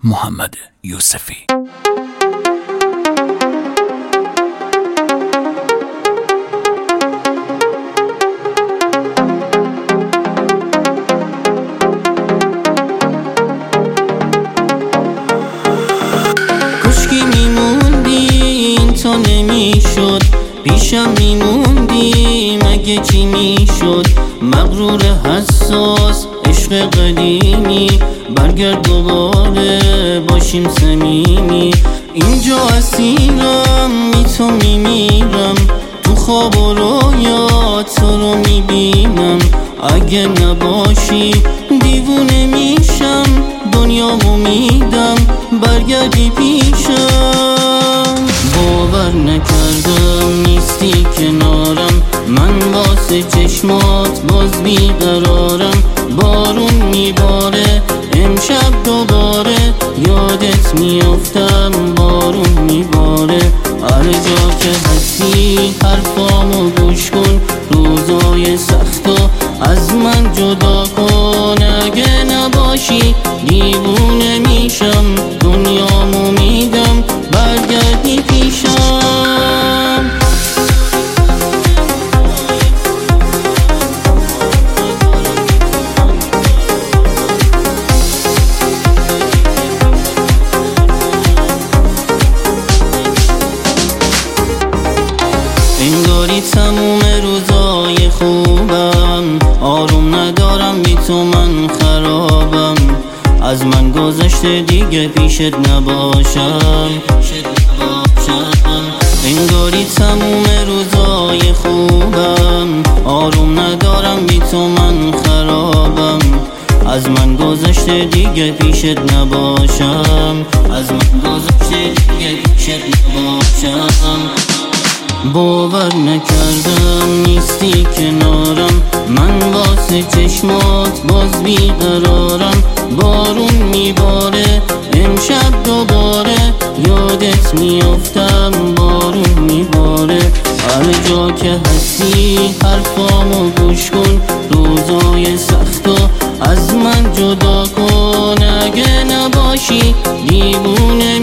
محمد یوسفی. کشکی میموندی این تا نمیشد، پیشم میموندی مگه چی میشد؟ مغرور حساس عشق قدیمی، برگرد دوباره باشیم صمیمی. اینجا اسیرم بی تو میمیرم، تو خواب و رویا تو رو میبینم. اگه نباشی دیوونه میشم، دنیامو میدم برگردی پیشم. باور نکردم نیستی کنارم، من واسه چشمات باز بیقرارم. بارون میباره امشب دوباره، یادت میافتم بارون میباره. هر جا که هستی حرفامو گوش کن، روزای سختو از من جدا کن. اگه نباشی دیوونه میشم، دنیامو میدم برگردی پیشم. انگاری تموم روزای خوبم، آروم ندارم بی تو من خرابم. از من گذشته دیگه پیشت نباشم. انگاری تموم روزای خوبم، آروم ندارم بی تو من خرابم. از من گذشته دیگه پیشت نباشم. از من گذشته دیگه پیشت نباشم. باور نکردم نیستی کنارم، من واسه چشمات باز بیقرارم. بارون میباره امشب دوباره، یادت میافتم بارون میباره. هر جا که هستی حرفامو گوش کن، روزای سختو از من جدا کن. اگه نباشی دیوونه